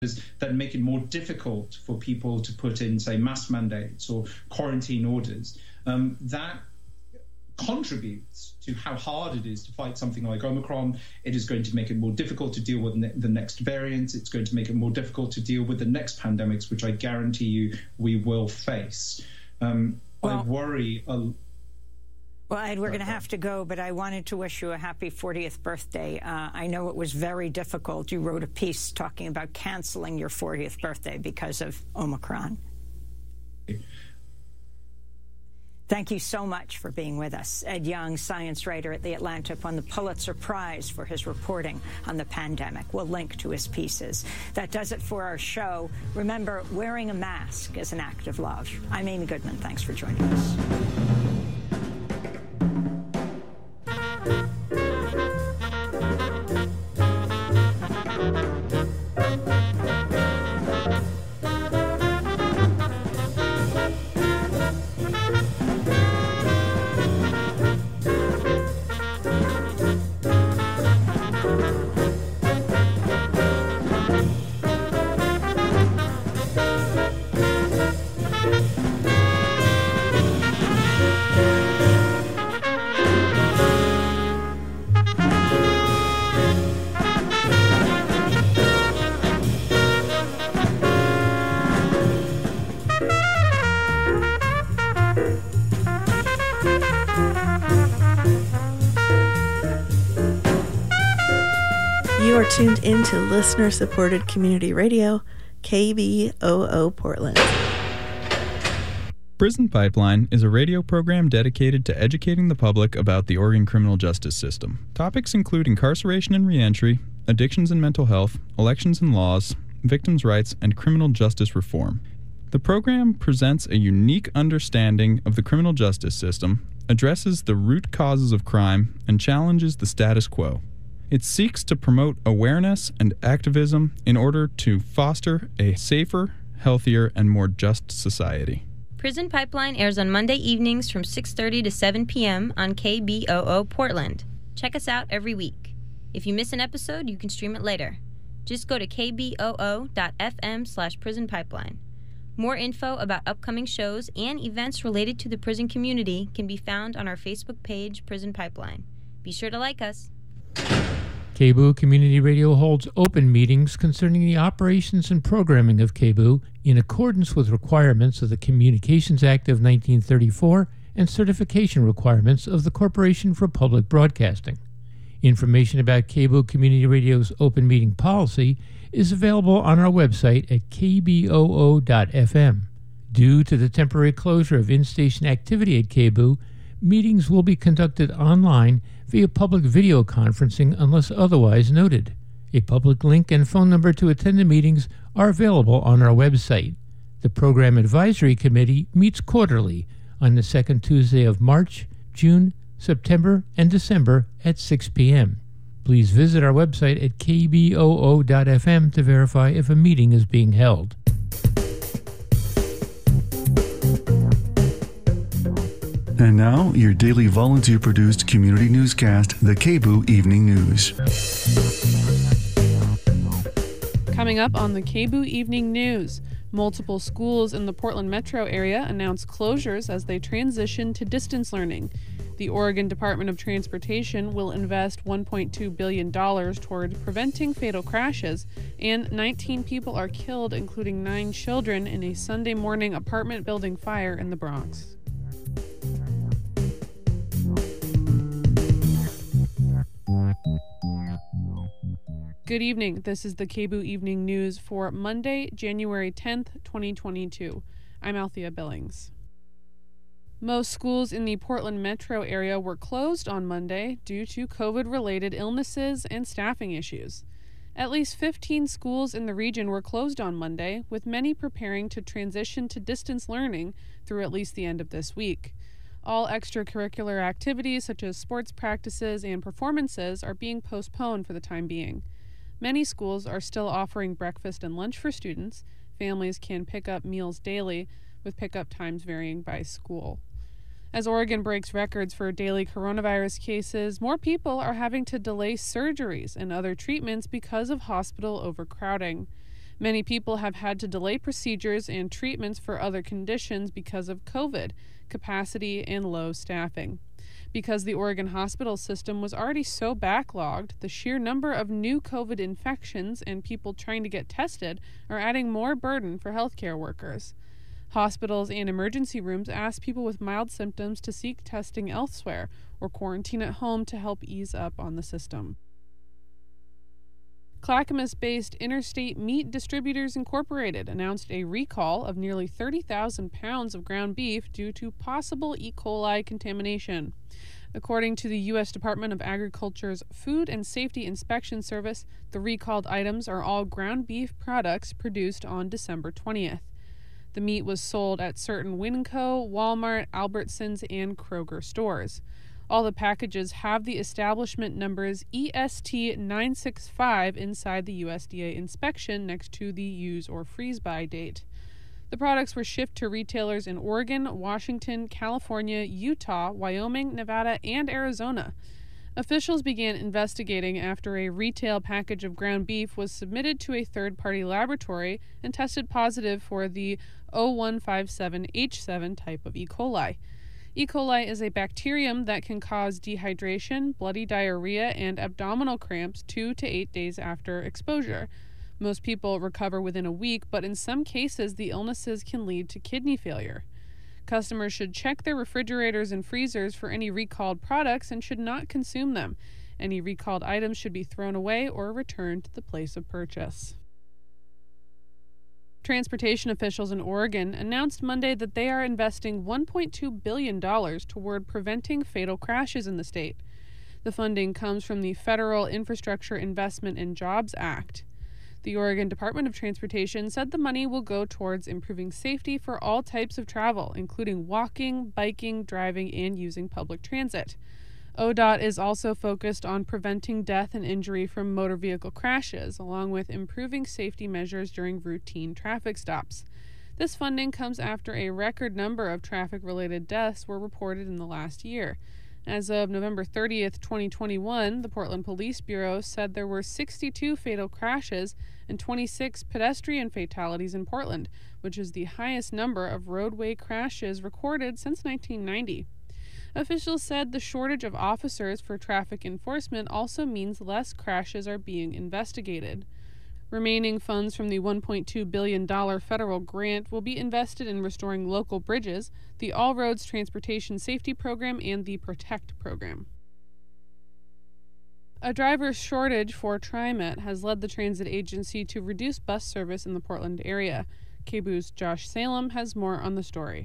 that make it more difficult for people to put in, say, mask mandates or quarantine orders, that contributes to how hard it is to fight something like Omicron. It is going to make it more difficult to deal with the next variants. It's going to make it more difficult to deal with the next pandemics, which I guarantee you we will face. I worry Well, Ed, we're going to have to go, but I wanted to wish you a happy 40th birthday. I know it was very difficult. You wrote a piece talking about canceling your 40th birthday because of Omicron. Thank you so much for being with us. Ed Young, science writer at The Atlantic, won the Pulitzer Prize for his reporting on the pandemic. We'll link to his pieces. That does it for our show. Remember, wearing a mask is an act of love. I'm Amy Goodman. Thanks for joining us. You are tuned into listener-supported community radio, KBOO Portland. Prison Pipeline is a radio program dedicated to educating the public about the Oregon criminal justice system. Topics include incarceration and reentry, addictions and mental health, elections and laws, victims' rights, and criminal justice reform. The program presents a unique understanding of the criminal justice system, addresses the root causes of crime, and challenges the status quo. It seeks to promote awareness and activism in order to foster a safer, healthier, and more just society. Prison Pipeline airs on Monday evenings from 6:30 to 7 p.m. on KBOO Portland. Check us out every week. If you miss an episode, you can stream it later. Just go to kboo.fm/Prison Pipeline. More info about upcoming shows and events related to the prison community can be found on our Facebook page, Prison Pipeline. Be sure to like us. KBOO Community Radio holds open meetings concerning the operations and programming of KBOO in accordance with requirements of the Communications Act of 1934 and certification requirements of the Corporation for Public Broadcasting. Information about KBOO Community Radio's open meeting policy is available on our website at kboo.fm. Due to the temporary closure of in-station activity at KBOO, meetings will be conducted online via public video conferencing unless otherwise noted. A public link and phone number to attend the meetings are available on our website. The Program Advisory Committee meets quarterly on the second Tuesday of March, June, September, and December at 6 p.m. Please visit our website at kboo.fm to verify if a meeting is being held. And now, your daily volunteer-produced community newscast, the KBOO Evening News. Coming up on the KBOO Evening News, multiple schools in the Portland metro area announced closures as they transition to distance learning. The Oregon Department of Transportation will invest $1.2 billion toward preventing fatal crashes, and 19 people are killed, including 9 children, in a Sunday morning apartment building fire in the Bronx. Good evening. This is the KBOO Evening News for Monday, January 10th, 2022. I'm Althea Billings. Most schools in the Portland metro area were closed on Monday due to COVID-related illnesses and staffing issues. At least 15 schools in the region were closed on Monday, with many preparing to transition to distance learning through at least the end of this week. All extracurricular activities such as sports practices and performances are being postponed for the time being. Many schools are still offering breakfast and lunch for students. Families can pick up meals daily, with pickup times varying by school. As Oregon breaks records for daily coronavirus cases, more people are having to delay surgeries and other treatments because of hospital overcrowding. Many people have had to delay procedures and treatments for other conditions because of COVID, capacity, and low staffing. Because the Oregon hospital system was already so backlogged, the sheer number of new COVID infections and people trying to get tested are adding more burden for healthcare workers. Hospitals and emergency rooms ask people with mild symptoms to seek testing elsewhere or quarantine at home to help ease up on the system. Clackamas-based Interstate Meat Distributors Incorporated announced a recall of nearly 30,000 pounds of ground beef due to possible E. coli contamination. According to the U.S. Department of Agriculture's Food and Safety Inspection Service, the recalled items are all ground beef products produced on December 20th. The meat was sold at certain Winco, Walmart, Albertsons, and Kroger stores. All the packages have the establishment numbers EST 965 inside the USDA inspection next to the use or freeze-by date. The products were shipped to retailers in Oregon, Washington, California, Utah, Wyoming, Nevada, and Arizona. Officials began investigating after a retail package of ground beef was submitted to a third-party laboratory and tested positive for the O157H7 type of E. coli. E. coli is a bacterium that can cause dehydration, bloody diarrhea, and abdominal cramps 2 to 8 days after exposure. Most people recover within a week, but in some cases, the illnesses can lead to kidney failure. Customers should check their refrigerators and freezers for any recalled products and should not consume them. Any recalled items should be thrown away or returned to the place of purchase. Transportation officials in Oregon announced Monday that they are investing $1.2 billion toward preventing fatal crashes in the state. The funding comes from the Federal Infrastructure Investment and Jobs Act. The Oregon Department of Transportation said the money will go towards improving safety for all types of travel, including walking, biking, driving, and using public transit. ODOT is also focused on preventing death and injury from motor vehicle crashes, along with improving safety measures during routine traffic stops. This funding comes after a record number of traffic-related deaths were reported in the last year. As of November 30th, 2021, the Portland Police Bureau said there were 62 fatal crashes and 26 pedestrian fatalities in Portland, which is the highest number of roadway crashes recorded since 1990. Officials said the shortage of officers for traffic enforcement also means less crashes are being investigated. Remaining funds from the $1.2 billion federal grant will be invested in restoring local bridges, the All Roads Transportation Safety Program, and the PROTECT program. A driver shortage for TriMet has led the transit agency to reduce bus service in the Portland area. KBOO's Josh Salem has more on the story.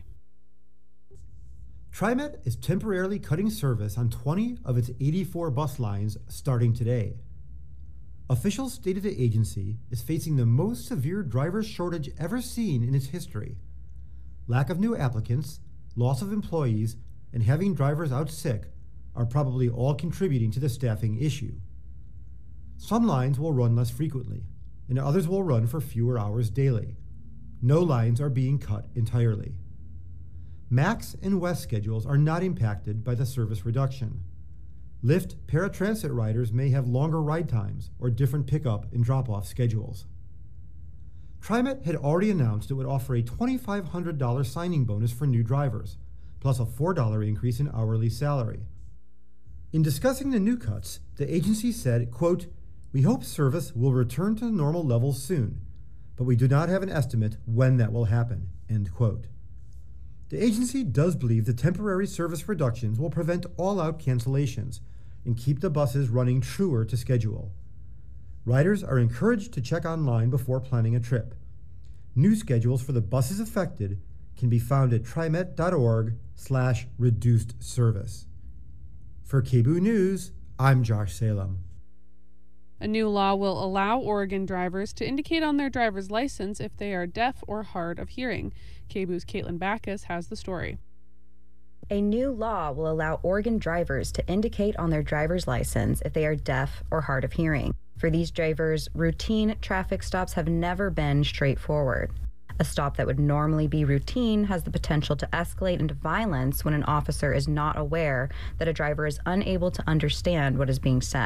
TriMet is temporarily cutting service on 20 of its 84 bus lines starting today. Officials stated the agency is facing the most severe driver shortage ever seen in its history. Lack of new applicants, loss of employees, and having drivers out sick are probably all contributing to the staffing issue. Some lines will run less frequently, and others will run for fewer hours daily. No lines are being cut entirely. MAX and West schedules are not impacted by the service reduction. Lyft paratransit riders may have longer ride times or different pickup and drop-off schedules. TriMet had already announced it would offer a $2,500 signing bonus for new drivers, plus a $4 increase in hourly salary. In discussing the new cuts, the agency said, quote, "We hope service will return to normal levels soon, but we do not have an estimate when that will happen," end quote. The agency does believe the temporary service reductions will prevent all-out cancellations and keep the buses running truer to schedule. Riders are encouraged to check online before planning a trip. New schedules for the buses affected can be found at trimet.org/reduced service. For KBOO News, I'm Josh Salem. A new law will allow Oregon drivers to indicate on their driver's license if they are deaf or hard of hearing. KBOO's Caitlin Backus has the story. A new law will allow Oregon drivers to indicate on their driver's license if they are deaf or hard of hearing. For these drivers, routine traffic stops have never been straightforward. A stop that would normally be routine has the potential to escalate into violence when an officer is not aware that a driver is unable to understand what is being said.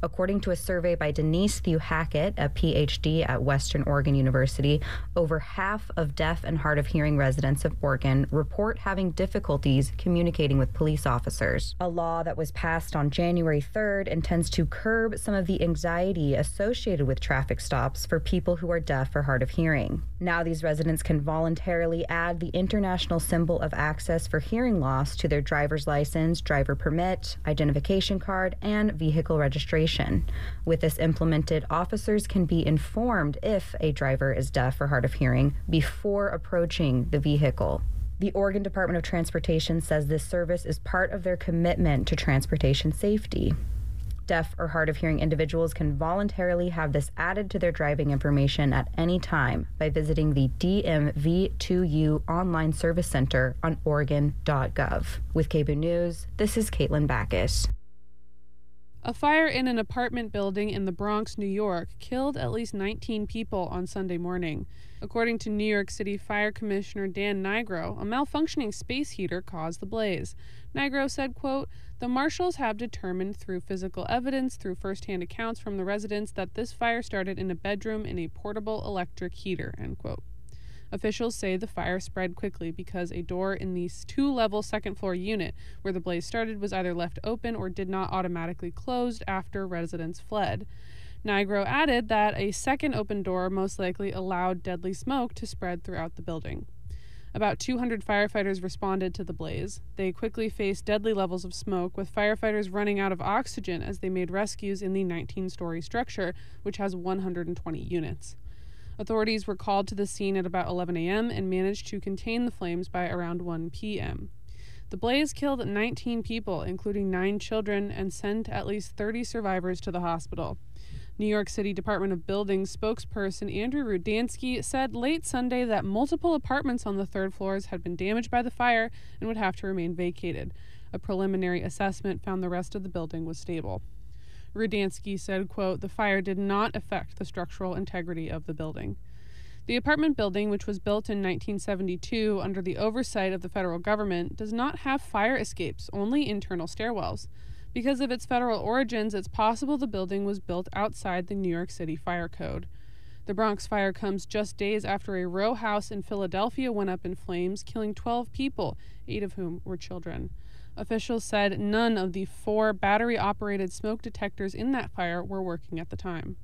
According to a survey by Denise Thew Hackett, a PhD at Western Oregon University, over half of deaf and hard of hearing residents of Oregon report having difficulties communicating with police officers. A law that was passed on January 3rd intends to curb some of the anxiety associated with traffic stops for people who are deaf or hard of hearing. Now these residents can voluntarily add the International Symbol of Access for Hearing Loss to their driver's license, driver permit, identification card, and vehicle registration. With this implemented, officers can be informed if a driver is deaf or hard of hearing before approaching the vehicle. The Oregon Department of Transportation says this service is part of their commitment to transportation safety. Deaf or hard of hearing individuals can voluntarily have this added to their driving information at any time by visiting the DMV2U Online Service Center on Oregon.gov. With KBOO News, this is Caitlin Backus. A fire in an apartment building in the Bronx, New York, killed at least 19 people on Sunday morning. According to New York City Fire Commissioner Dan Nigro, a malfunctioning space heater caused the blaze. Nigro said, quote, "The marshals have determined through physical evidence, through first-hand accounts from the residents, that this fire started in a bedroom in a portable electric heater," end quote. Officials say the fire spread quickly because a door in the two-level second-floor unit where the blaze started was either left open or did not automatically close after residents fled. Nigro added that a second open door most likely allowed deadly smoke to spread throughout the building. About 200 firefighters responded to the blaze. They quickly faced deadly levels of smoke, with firefighters running out of oxygen as they made rescues in the 19-story structure, which has 120 units. Authorities were called to the scene at about 11 a.m. and managed to contain the flames by around 1 p.m. The blaze killed 19 people, including 9 children, and sent at least 30 survivors to the hospital. New York City Department of Buildings spokesperson Andrew Rudansky said late Sunday that multiple apartments on the third floors had been damaged by the fire and would have to remain vacated. A preliminary assessment found the rest of the building was stable. Rudansky said, quote, "The fire did not affect the structural integrity of the building." The apartment building, which was built in 1972 under the oversight of the federal government, does not have fire escapes, only internal stairwells. Because of its federal origins, it's possible the building was built outside the New York City Fire Code. The Bronx fire comes just days after a row house in Philadelphia went up in flames, killing 12 people, 8 of whom were children. Officials said none of the 4 battery-operated smoke detectors in that fire were working at the time.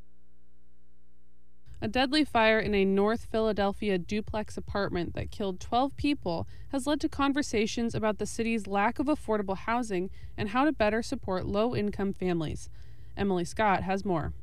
A deadly fire in a North Philadelphia duplex apartment that killed 12 people has led to conversations about the city's lack of affordable housing and how to better support low-income families. Emily Scott has more.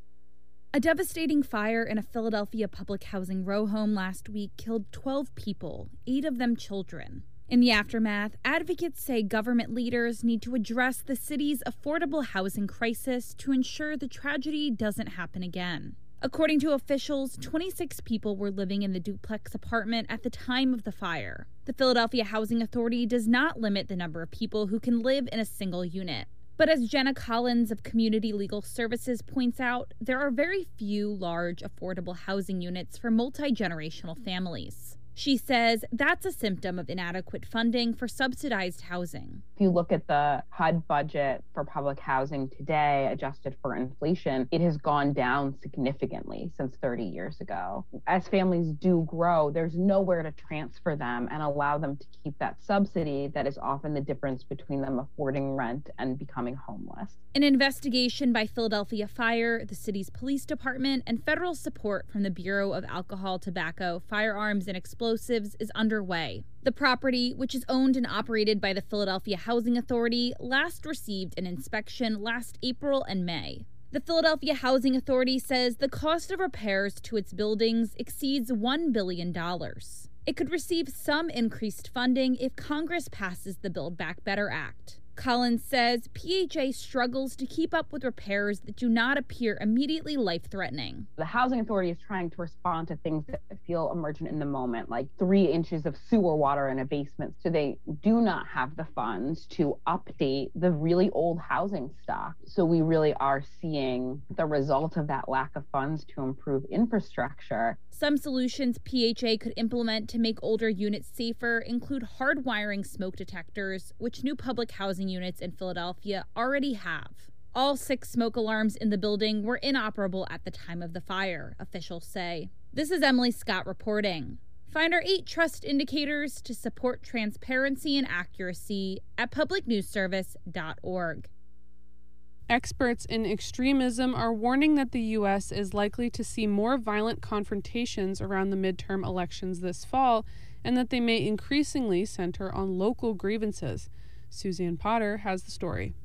A devastating fire in a Philadelphia public housing row home last week killed 12 people, 8 of them children. In the aftermath, advocates say government leaders need to address the city's affordable housing crisis to ensure the tragedy doesn't happen again. According to officials, 26 people were living in the duplex apartment at the time of the fire. The Philadelphia Housing Authority does not limit the number of people who can live in a single unit. But as Jenna Collins of Community Legal Services points out, there are very few large affordable housing units for multi-generational families. She says that's a symptom of inadequate funding for subsidized housing. If you look at the HUD budget for public housing today, adjusted for inflation, it has gone down significantly since 30 years ago. As families do grow, there's nowhere to transfer them and allow them to keep that subsidy that is often the difference between them affording rent and becoming homeless. An investigation by Philadelphia Fire, the city's police department, and federal support from the Bureau of Alcohol, Tobacco, Firearms, and Explosives is underway. The property, which is owned and operated by the Philadelphia Housing Authority, last received an inspection last April and May. The Philadelphia Housing Authority says the cost of repairs to its buildings exceeds $1 billion. It could receive some increased funding if Congress passes the Build Back Better Act. Collins says PHA struggles to keep up with repairs that do not appear immediately life-threatening. The Housing Authority is trying to respond to things that feel emergent in the moment, like 3 inches of sewer water in a basement. So they do not have the funds to update the really old housing stock. So we really are seeing the result of that lack of funds to improve infrastructure. Some solutions PHA could implement to make older units safer include hardwiring smoke detectors, which new public housing units in Philadelphia already have. All 6 smoke alarms in the building were inoperable at the time of the fire, officials say. This is Emily Scott reporting. Find our 8 trust indicators to support transparency and accuracy at publicnewsservice.org. Experts in extremism are warning that the U.S. is likely to see more violent confrontations around the midterm elections this fall, and that they may increasingly center on local grievances. Suzanne Potter has the story.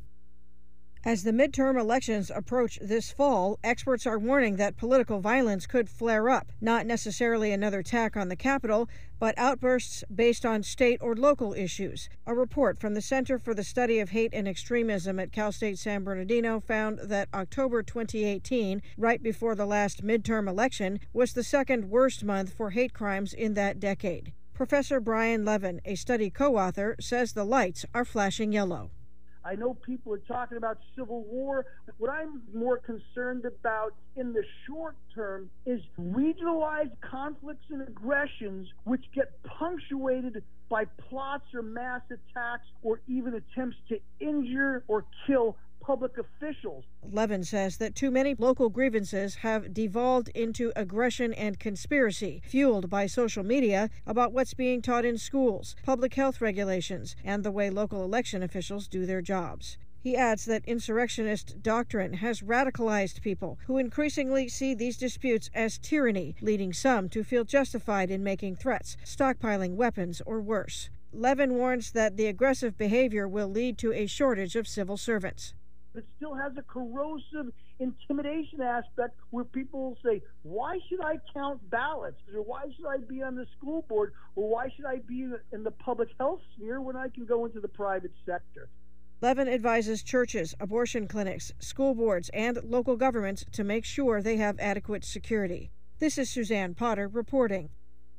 As the midterm elections approach this fall, experts are warning that political violence could flare up, not necessarily another attack on the Capitol, but outbursts based on state or local issues. A report from the Center for the Study of Hate and Extremism at Cal State San Bernardino found that October 2018, right before the last midterm election, was the second worst month for hate crimes in that decade. Professor Brian Levin, a study co-author, says the lights are flashing yellow. I know people are talking about civil war. What I'm more concerned about in the short term is regionalized conflicts and aggressions which get punctuated by plots or mass attacks or even attempts to injure or kill public officials. Levin says that too many local grievances have devolved into aggression and conspiracy, fueled by social media about what's being taught in schools, public health regulations, and the way local election officials do their jobs. He adds that insurrectionist doctrine has radicalized people who increasingly see these disputes as tyranny, leading some to feel justified in making threats, stockpiling weapons, or worse. Levin warns that the aggressive behavior will lead to a shortage of civil servants. It still has a corrosive intimidation aspect where people say, why should I count ballots? Or why should I be on the school board? Or why should I be in the public health sphere when I can go into the private sector? Levin advises churches, abortion clinics, school boards, and local governments to make sure they have adequate security. This is Suzanne Potter reporting.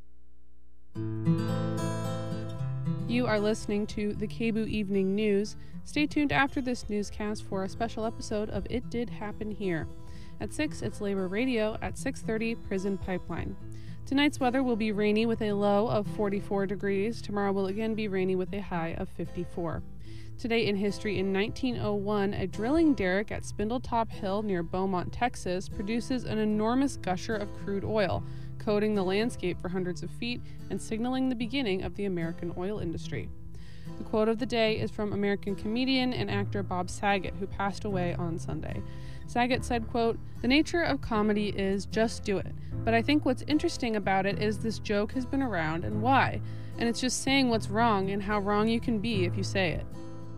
You are listening to the KBOO Evening News. Stay tuned after this newscast for a special episode of It Did Happen Here. At 6, it's Labor Radio. At 6:30, Prison Pipeline. Tonight's weather will be rainy with a low of 44 degrees. Tomorrow will again be rainy with a high of 54. Today in history, in 1901, a drilling derrick at Spindletop Hill near Beaumont, Texas, produces an enormous gusher of crude oil, coating the landscape for hundreds of feet and signaling the beginning of the American oil industry. The quote of the day is from American comedian and actor Bob Saget, who passed away on Sunday. Saget said, quote, "The nature of comedy is just do it, but I think what's interesting about it is this joke has been around and why, and it's just saying what's wrong and how wrong you can be if you say it."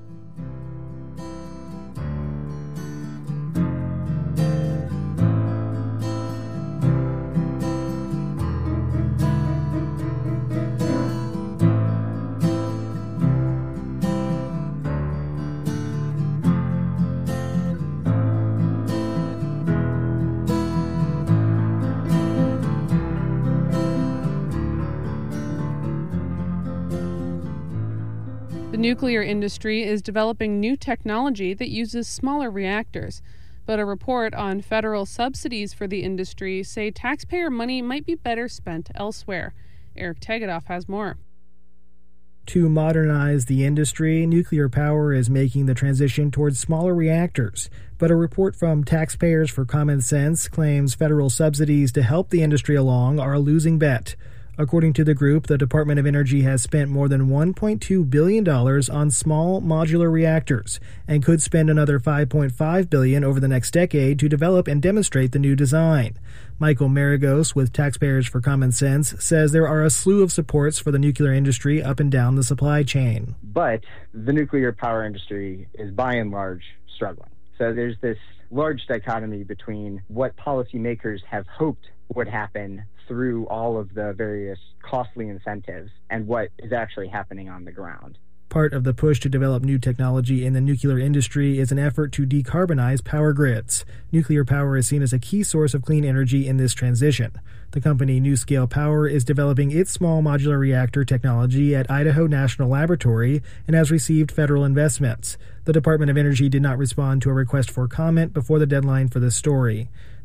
The nuclear industry is developing new technology that uses smaller reactors, but a report on federal subsidies for the industry say taxpayer money might be better spent elsewhere. Eric Tegedoff has more. To modernize the industry, nuclear power is making the transition towards smaller reactors. But a report from Taxpayers for Common Sense claims federal subsidies to help the industry along are a losing bet. According to the group, the Department of Energy has spent more than $1.2 billion on small modular reactors and could spend another $5.5 billion over the next decade to develop and demonstrate the new design. Michael Maragos with Taxpayers for Common Sense says there are a slew of supports for the nuclear industry up and down the supply chain. But the nuclear power industry is by and large struggling. So there's this large dichotomy between what policymakers have hoped would happen through all of the various costly incentives and what is actually happening on the ground. Part of the push to develop new technology in the nuclear industry is an effort to decarbonize power grids. Nuclear power is seen as a key source of clean energy in this transition. The company NuScale Power is developing its small modular reactor technology at Idaho National Laboratory and has received federal investments. The Department of Energy did not respond to a request for comment before the deadline for this story.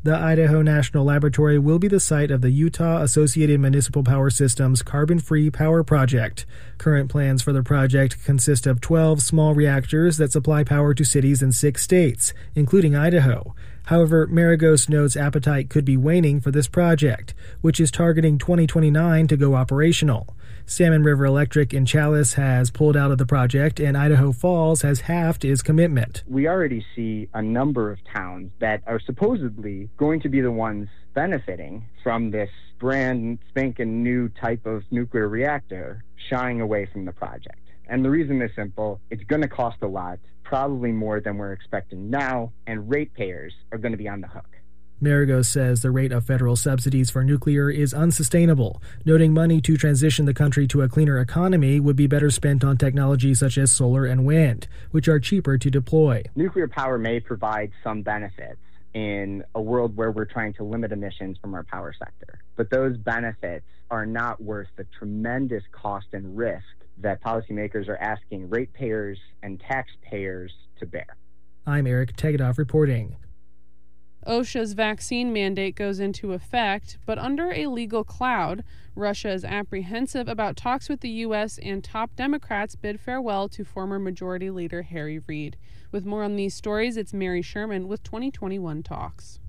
The Idaho National Laboratory will be the site of the Utah Associated Municipal Power Systems Carbon-Free Power Project. Current plans for the project consist of 12 small reactors that supply power to cities in 6 states, including Idaho. However, Maragos notes appetite could be waning for this project, which is targeting 2029 to go operational. Salmon River Electric in Challis has pulled out of the project, and Idaho Falls has halved its commitment. We already see a number of towns that are supposedly going to be the ones benefiting from this brand spanking new type of nuclear reactor shying away from the project. And the reason is simple. It's going to cost a lot, probably more than we're expecting now, and ratepayers are going to be on the hook. Maragos says the rate of federal subsidies for nuclear is unsustainable, noting money to transition the country to a cleaner economy would be better spent on technologies such as solar and wind, which are cheaper to deploy. Nuclear power may provide some benefits in a world where we're trying to limit emissions from our power sector, but those benefits are not worth the tremendous cost and risk that policymakers are asking ratepayers and taxpayers to bear. I'm Eric Tegedoff reporting. OSHA's vaccine mandate goes into effect, but under a legal cloud. Russia is apprehensive about talks with the U.S., and top Democrats bid farewell to former Majority Leader Harry Reid. With more on these stories, it's Mary Sherman with 2021 Talks.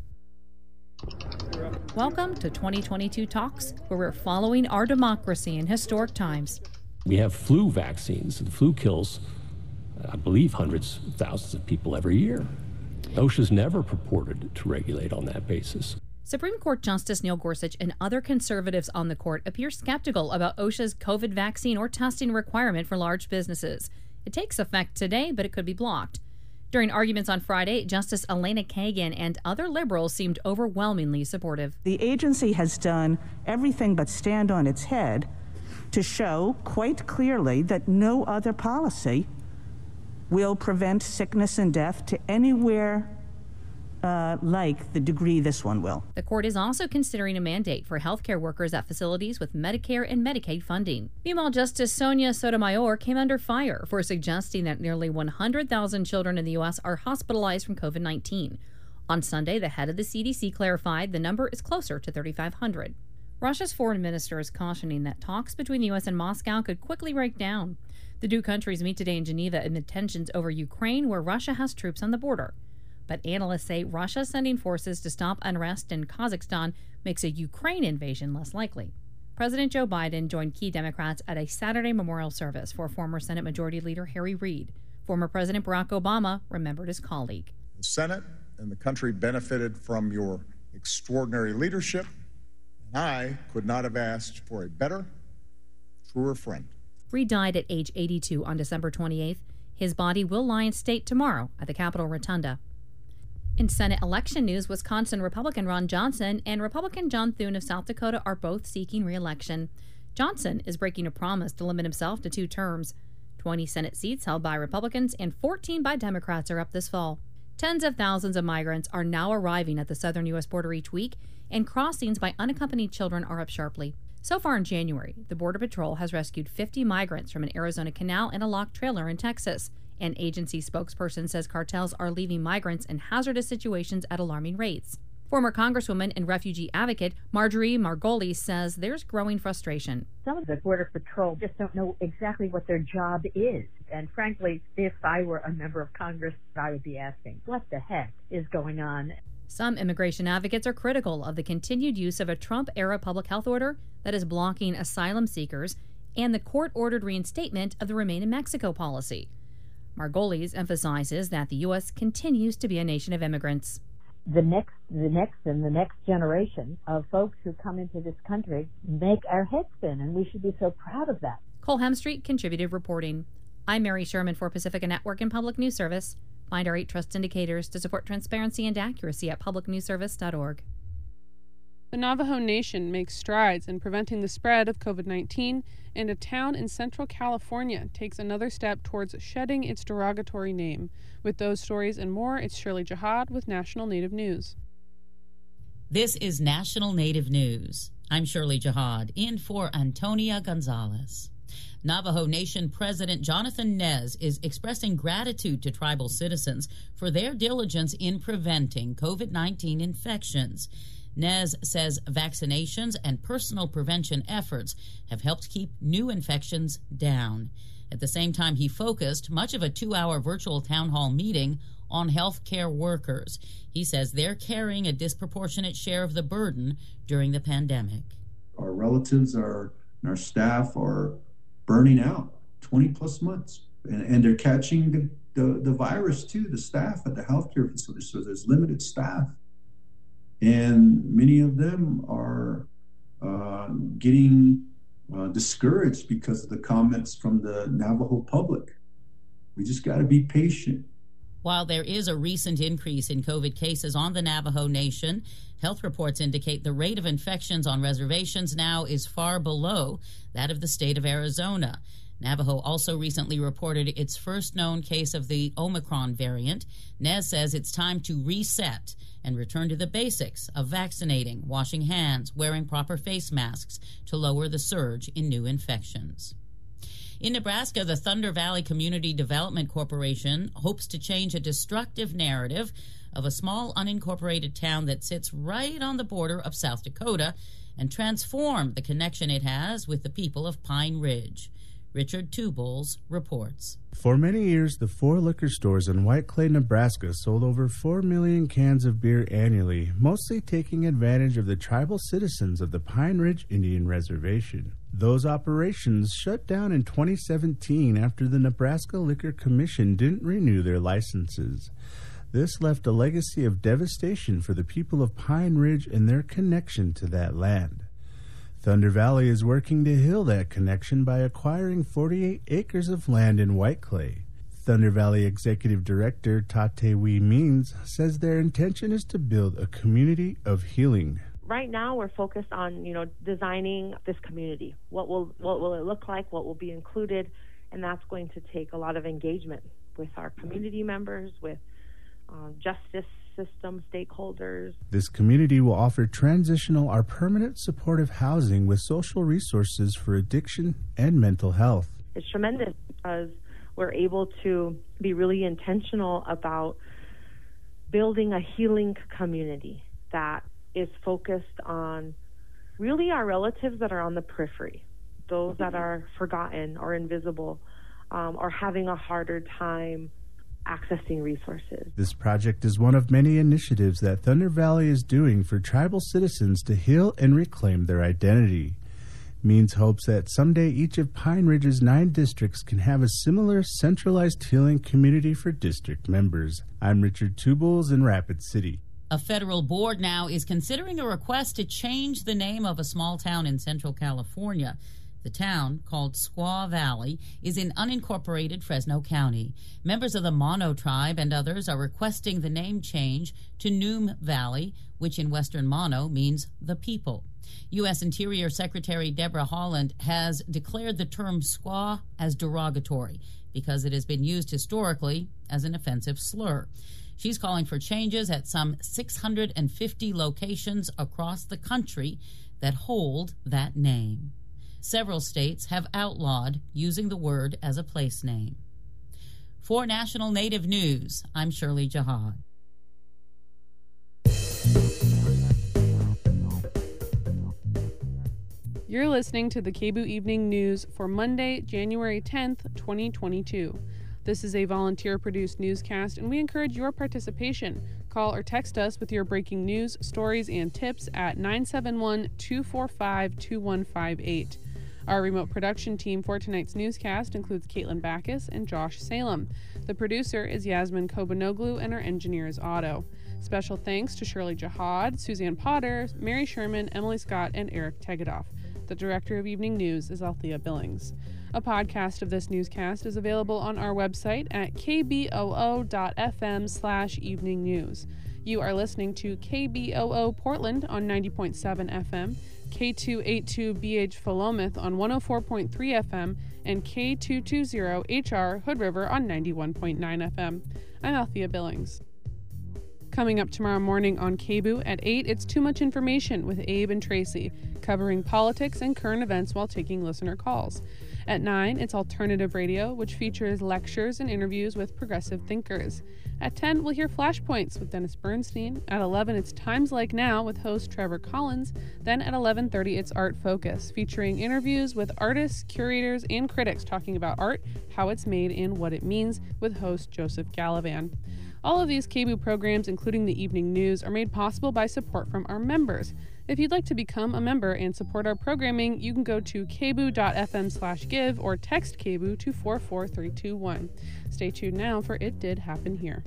Welcome to 2022 Talks, where we're following our democracy in historic times. We have flu vaccines. The flu kills, I believe, hundreds of thousands of people every year. OSHA's never purported to regulate on that basis. Supreme Court Justice Neil Gorsuch and other conservatives on the court appear skeptical about OSHA's COVID vaccine or testing requirement for large businesses. It takes effect today, but it could be blocked. During arguments on Friday, Justice Elena Kagan and other liberals seemed overwhelmingly supportive. The agency has done everything but stand on its head to show quite clearly that no other policy will prevent sickness and death to anywhere like the degree this one will. The court is also considering a mandate for healthcare workers at facilities with Medicare and Medicaid funding. Meanwhile, Justice Sonia Sotomayor came under fire for suggesting that nearly 100,000 children in the U.S. are hospitalized from COVID-19. On Sunday, the head of the CDC clarified the number is closer to 3,500. Russia's foreign minister is cautioning that talks between the U.S. and Moscow could quickly break down. The two countries meet today in Geneva amid tensions over Ukraine, where Russia has troops on the border. But analysts say Russia sending forces to stop unrest in Kazakhstan makes a Ukraine invasion less likely. President Joe Biden joined key Democrats at a Saturday memorial service for former Senate Majority Leader Harry Reid. Former President Barack Obama remembered his colleague. The Senate and the country benefited from your extraordinary leadership, and I could not have asked for a better, truer friend. Reid died at age 82 on December 28th. His body will lie in state tomorrow at the Capitol Rotunda. In Senate election news, Wisconsin Republican Ron Johnson and Republican John Thune of South Dakota are both seeking re-election. Johnson is breaking a promise to limit himself to 2 terms. 20 Senate seats held by Republicans and 14 by Democrats are up this fall. Tens of thousands of migrants are now arriving at the southern U.S. border each week, and crossings by unaccompanied children are up sharply. So far in January, the Border Patrol has rescued 50 migrants from an Arizona canal and a locked trailer in Texas. An agency spokesperson says cartels are leaving migrants in hazardous situations at alarming rates. Former Congresswoman and refugee advocate Marjorie Margolis says there's growing frustration. Some of the Border Patrol just don't know exactly what their job is. And frankly, if I were a member of Congress, I would be asking, what the heck is going on? Some immigration advocates are critical of the continued use of a Trump-era public health order that is blocking asylum seekers and the court-ordered reinstatement of the Remain in Mexico policy. Margolis emphasizes that the U.S. continues to be a nation of immigrants. The next generation of folks who come into this country make our heads spin, and we should be so proud of that. Cole Hemstreet contributed reporting. I'm Mary Sherman for Pacifica Network and Public News Service. Find our 8 trust indicators to support transparency and accuracy at publicnewsservice.org. The Navajo Nation makes strides in preventing the spread of COVID-19, and a town in Central California takes another step towards shedding its derogatory name. With those stories and more, it's Shirley Jihad with National Native News. This is National Native News. I'm Shirley Jihad, in for Antonia Gonzalez. Navajo Nation President Jonathan Nez is expressing gratitude to tribal citizens for their diligence in preventing COVID-19 infections. Nez says vaccinations and personal prevention efforts have helped keep new infections down. At the same time, he focused much of a 2-hour virtual town hall meeting on healthcare workers. He says they're carrying a disproportionate share of the burden during the pandemic. Our relatives and our staff are burning out 20 plus months, and they're catching the virus too, the staff at the healthcare facilities. So there's limited staff, and many of them are getting discouraged because of the comments from the Navajo public. We just got to be patient. While there is a recent increase in COVID cases on the Navajo Nation, health reports indicate the rate of infections on reservations now is far below that of the state of Arizona. Navajo also recently reported its first known case of the Omicron variant. Nez says it's time to reset and return to the basics of vaccinating, washing hands, wearing proper face masks to lower the surge in new infections. In Nebraska, the Thunder Valley Community Development Corporation hopes to change a destructive narrative of a small unincorporated town that sits right on the border of South Dakota and transform the connection it has with the people of Pine Ridge. Richard Tubles reports. For many years, the 4 liquor stores in White Clay, Nebraska sold over 4 million cans of beer annually, mostly taking advantage of the tribal citizens of the Pine Ridge Indian Reservation. Those operations shut down in 2017 after the Nebraska Liquor Commission didn't renew their licenses. This left a legacy of devastation for the people of Pine Ridge and their connection to that land. Thunder Valley is working to heal that connection by acquiring 48 acres of land in White Clay. Thunder Valley Executive Director Tatewi Means says their intention is to build a community of healing. Right now, we're focused on, designing this community. What will it look like? What will be included? And that's going to take a lot of engagement with our community members, with justice system stakeholders. This community will offer transitional or permanent supportive housing with social resources for addiction and mental health. It's tremendous because we're able to be really intentional about building a healing community that is focused on really our relatives that are on the periphery, those that are forgotten or invisible, or having a harder time accessing resources. This project is one of many initiatives that Thunder Valley is doing for tribal citizens to heal and reclaim their identity. Means hopes that someday each of Pine Ridge's 9 districts can have a similar centralized healing community for district members. I'm Richard Tubles in Rapid City. A federal board now is considering a request to change the name of a small town in Central California. The town, called Squaw Valley, is in unincorporated Fresno County. Members of the Mono tribe and others are requesting the name change to Noom Valley, which in Western Mono means the people. U.S. Interior Secretary Deborah Haaland has declared the term squaw as derogatory because it has been used historically as an offensive slur. She's calling for changes at some 650 locations across the country that hold that name. Several states have outlawed using the word as a place name. For National Native News, I'm Shirley Jihad. You're listening to the KBOO Evening News for Monday, January 10th, 2022. This is a volunteer-produced newscast, and we encourage your participation. Call or text us with your breaking news, stories, and tips at 971-245-2158. Our remote production team for tonight's newscast includes Caitlin Backus and Josh Salem. The producer is Yasmin Kobanoglu, and our engineer is Otto. Special thanks to Shirley Jihad, Suzanne Potter, Mary Sherman, Emily Scott, and Eric Tegedoff. The director of Evening News is Althea Billings. A podcast of this newscast is available on our website at kboo.fm/evening news. You are listening to KBOO Portland on 90.7 FM, K282BH Philomath on 104.3 FM, and K220HR Hood River on 91.9 FM. I'm Althea Billings. Coming up tomorrow morning on KBOO at 8, it's Too Much Information with Abe and Tracy, covering politics and current events while taking listener calls. At 9, it's Alternative Radio, which features lectures and interviews with progressive thinkers. At 10, we'll hear Flashpoints with Dennis Bernstein. At 11, it's Times Like Now with host Trevor Collins. Then at 11:30, it's Art Focus, featuring interviews with artists, curators, and critics talking about art, how it's made, and what it means, with host Joseph Gallivan. All of these KBOO programs, including the evening news, are made possible by support from our members. If you'd like to become a member and support our programming, you can go to kboo.fm/give or text KBOO to 44321. Stay tuned now for It Did Happen Here.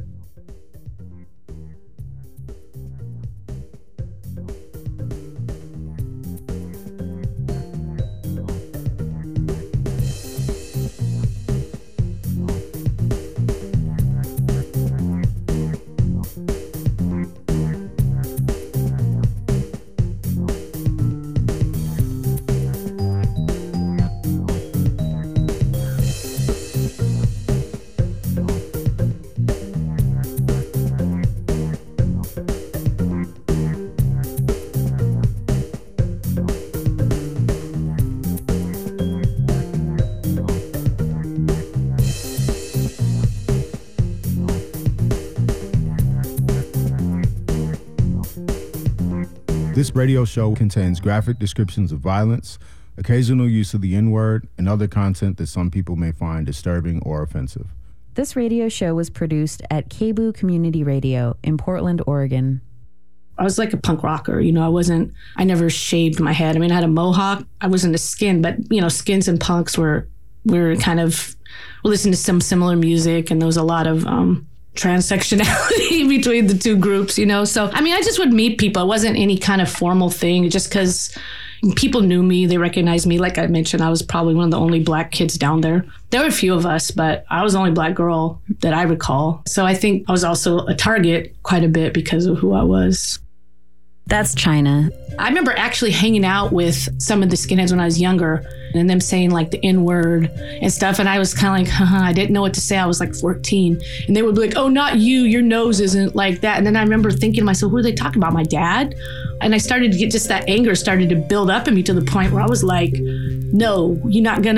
This radio show contains graphic descriptions of violence, occasional use of the N-word, and other content that some people may find disturbing or offensive. This radio show was produced at KBOO Community Radio in Portland, Oregon. I was like a punk rocker, I never shaved my head. I had a mohawk. I wasn't a skin, but, skins and punks we listened to some similar music, and there was a lot of transsexuality between the two groups, So, I just would meet people. It wasn't any kind of formal thing, just because people knew me. They recognized me. Like I mentioned, I was probably one of the only black kids down there. There were a few of us, but I was the only black girl that I recall. So I think I was also a target quite a bit because of who I was. That's China. I remember actually hanging out with some of the skinheads when I was younger and them saying like the N-word and stuff. And I was kind of like, I didn't know what to say. I was like 14. And they would be like, oh, not you. Your nose isn't like that. And then I remember thinking to myself, who are they talking about? My dad? And I started to get just that anger started to build up in me to the point where I was like, no, you're not going